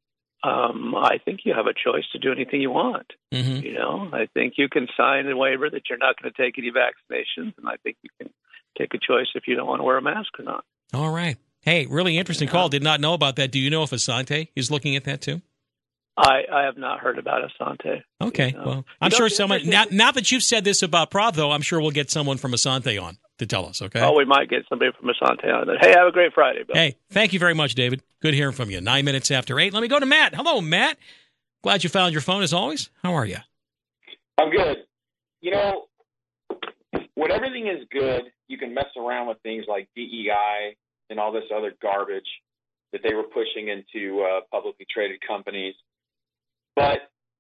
I think you have a choice to do anything you want. Mm-hmm. I think you can sign a waiver that you're not going to take any vaccinations, and I think you can take a choice if you don't want to wear a mask or not. All right. Hey, really interesting call. Did not know about that. Do you know if Asante is looking at that too? I have not heard about Asante. Okay. Well, I'm sure someone, now that you've said this about Prov, though, I'm sure we'll get someone from Asante on to tell us, okay? Oh, we might get somebody from Asante on there. Hey, have a great Friday, Bill. Hey, thank you very much, David. Good hearing from you. 9 minutes after 8. Let me go to Matt. Hello, Matt. Glad you found your phone as always. How are you? I'm good. When everything is good, you can mess around with things like DEI and all this other garbage that they were pushing into publicly traded companies. But,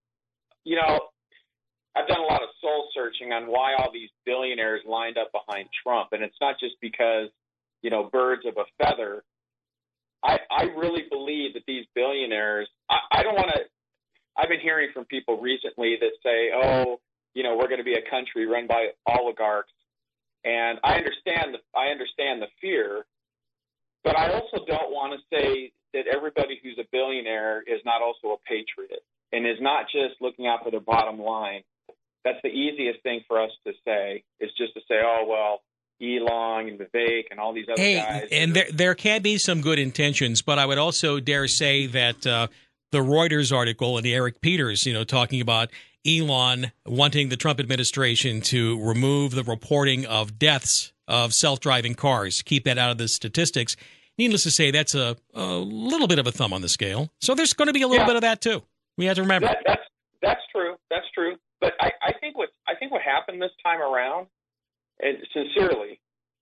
I've done a lot of soul searching on why all these billionaires lined up behind Trump. And it's not just because, birds of a feather. I really believe that these billionaires, I don't want to, I've been hearing from people recently that say, we're going to be a country run by oligarchs. And I understand the fear, But I also don't want to say that everybody who's a billionaire is not also a patriot and is not just looking out for their bottom line. That's the easiest thing for us to say, is just to say, oh, well, Elon and Vivek and all these other guys. And there can be some good intentions, but I would also dare say that the Reuters article and Eric Peters, talking about Elon wanting the Trump administration to remove the reporting of deaths of self-driving cars, keep that out of the statistics. Needless to say, that's a little bit of a thumb on the scale. So there's going to be a little bit of that too. We have to remember. That's true. That's true. But I think what happened this time around, and sincerely,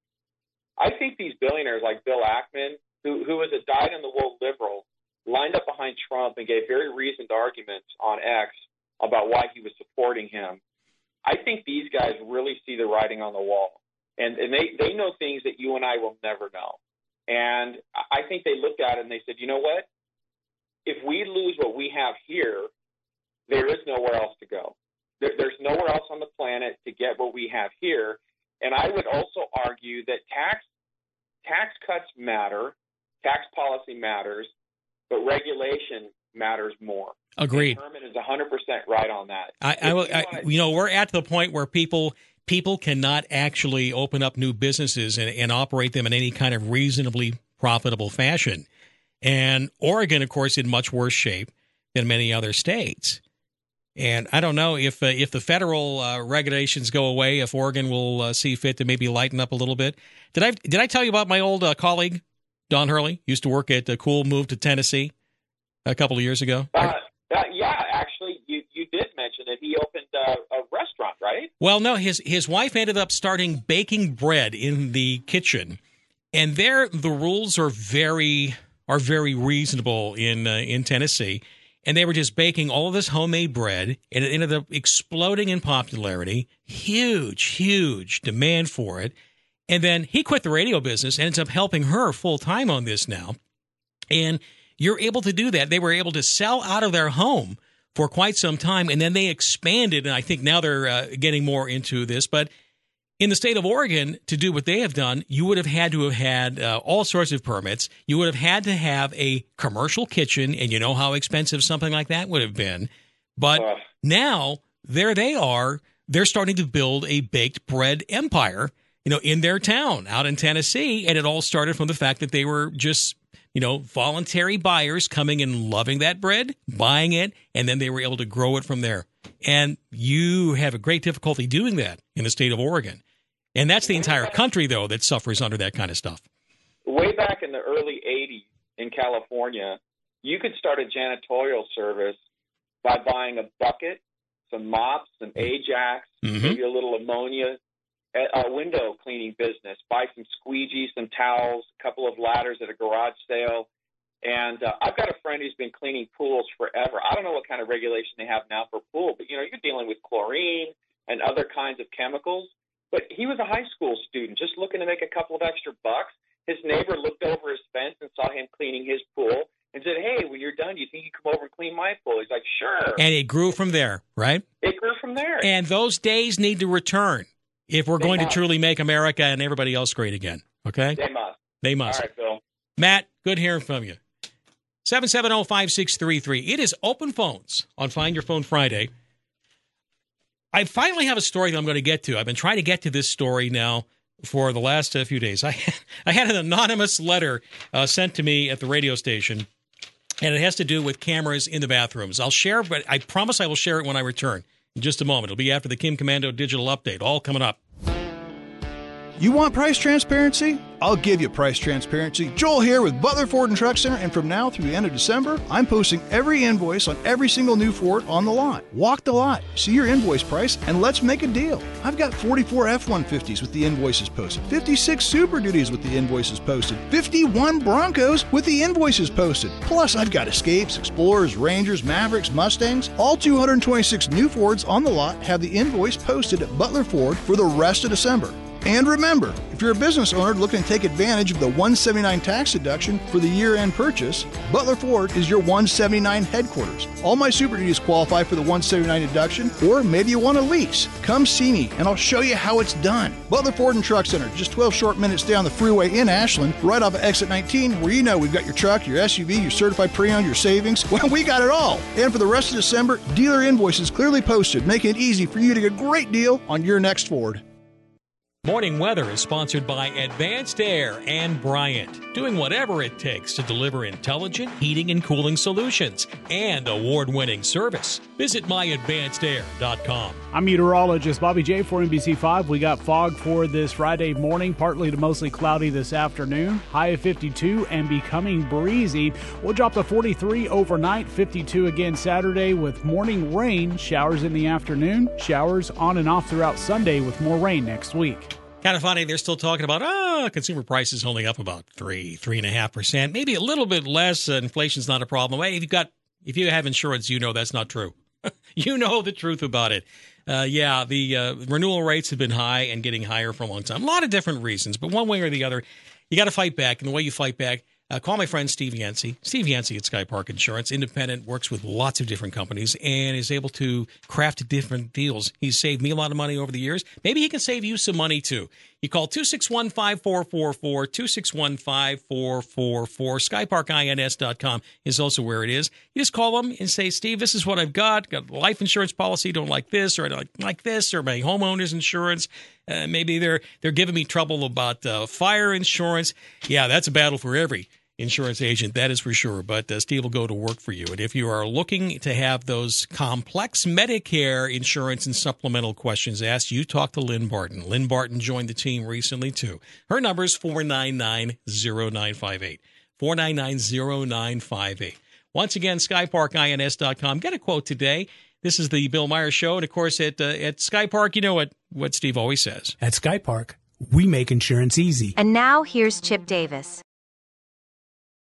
I think these billionaires like Bill Ackman, who was a dyed-in-the-wool liberal, lined up behind Trump and gave very reasoned arguments on X about why he was supporting him. I think these guys really see the writing on the wall, and they know things that you and I will never know. And I think they looked at it and they said, you know what? If we lose what we have here, there is nowhere else to go. There's nowhere else on the planet to get what we have here. And I would also argue that tax cuts matter, tax policy matters, but regulation matters more. Agreed. And Herman is 100% right on that. We're at the point where people cannot actually open up new businesses and operate them in any kind of reasonably profitable fashion. And Oregon, of course, in much worse shape than many other states. And I don't know if the federal regulations go away, if Oregon will see fit to maybe lighten up a little bit. Did I tell you about my old colleague, Don Hurley, used to work at Cool, moved to Tennessee a couple of years ago? Yeah, actually, you did mention that he opened a restaurant, right? Well, no, his wife ended up starting baking bread in the kitchen, and there the rules are very reasonable in Tennessee. And they were just baking all of this homemade bread, and it ended up exploding in popularity. Huge demand for it. And then he quit the radio business and ends up helping her full time on this now. And you're able to do that. They were able to sell out of their home for quite some time, and then they expanded. And I think now they're getting more into this. But in the state of Oregon, to do what they have done, you would have had to have had all sorts of permits. You would have had to have a commercial kitchen, and you know how expensive something like that would have been. But now, there they are. They're starting to build a baked bread empire, in their town out in Tennessee. And it all started from the fact that they were just, voluntary buyers coming and loving that bread, buying it, and then they were able to grow it from there. And you have a great difficulty doing that in the state of Oregon. And that's the entire country, though, that suffers under that kind of stuff. Way back in the early 80s in California, you could start a janitorial service by buying a bucket, some mops, some Ajax, maybe a little ammonia, a window cleaning business, buy some squeegees, some towels, a couple of ladders at a garage sale. And I've got a friend who's been cleaning pools forever. I don't know what kind of regulation they have now for pool, but, you're dealing with chlorine and other kinds of chemicals. But he was a high school student just looking to make a couple of extra bucks. His neighbor looked over his fence and saw him cleaning his pool and said, hey, when you're done, do you think you come over and clean my pool? He's like, sure. And it grew from there, right? It grew from there. And those days need to return if we're going to truly make America and everybody else great again, okay? They must. All right, Bill. Matt, good hearing from you. 770-5633. It is open phones on Find Your Phone Friday. I finally have a story that I'm going to get to. I've been trying to get to this story now for the last few days. I had an anonymous letter sent to me at the radio station, and it has to do with cameras in the bathrooms. I'll share, but I promise I will share it when I return in just a moment. It'll be after the Kim Komando Digital Update, all coming up. You want price transparency? I'll give you price transparency. Joel here with Butler Ford and Truck Center, and from now through the end of December, I'm posting every invoice on every single new Ford on the lot. Walk the lot, see your invoice price, and let's make a deal. I've got 44 F-150s with the invoices posted, 56 Super Duties with the invoices posted, 51 Broncos with the invoices posted. Plus, I've got Escapes, Explorers, Rangers, Mavericks, Mustangs. All 226 new Fords on the lot have the invoice posted at Butler Ford for the rest of December. And remember, if you're a business owner looking to take advantage of the $179 tax deduction for the year-end purchase, Butler Ford is your $179 headquarters. All my Super Duties qualify for the $179 deduction, or maybe you want a lease. Come see me, and I'll show you how it's done. Butler Ford and Truck Center, just 12 short minutes down the freeway in Ashland, right off of exit 19, where you know we've got your truck, your SUV, your certified pre-owned, your savings. Well, we got it all. And for the rest of December, dealer invoices clearly posted, making it easy for you to get a great deal on your next Ford. Morning Weather is sponsored by Advanced Air and Bryant, doing whatever it takes to deliver intelligent heating and cooling solutions and award-winning service. Visit myadvancedair.com. I'm meteorologist Bobby J for NBC5. We got fog for this Friday morning, partly to mostly cloudy this afternoon. High of 52 and becoming breezy. We'll drop to 43 overnight, 52 again Saturday with morning rain, showers in the afternoon, showers on and off throughout Sunday with more rain next week. Kind of funny, they're still talking about, consumer prices only up about 3.5%, maybe a little bit less. Inflation's not a problem. Hey, if you have insurance, you know that's not true. You know the truth about it. The renewal rates have been high and getting higher for a long time. A lot of different reasons, but one way or the other, you got to fight back. And the way you fight back, call my friend Steve Yancey. Steve Yancey at Sky Park Insurance, independent, works with lots of different companies, and is able to craft different deals. He's saved me a lot of money over the years. Maybe he can save you some money, too. You call 261-5444, 261-5444. SkyParkINS.com is also where it is. You just call them and say, Steve, this is what I've got. Got a life insurance policy, don't like this, or I don't like this, or my homeowner's insurance. Maybe they're giving me trouble about fire insurance. Yeah, that's a battle for every insurance agent, that is for sure. But Steve will go to work for you. And if you are looking to have those complex Medicare insurance and supplemental questions asked, you talk to Lynn Barton. Lynn Barton joined the team recently, too. Her number is 499-0958. 499-0958. Once again, SkyParkINS.com. Get a quote today. This is the Bill Myers Show. And, of course, at Sky Park, you know what Steve always says. At Sky Park, we make insurance easy. And now here's Chip Davis.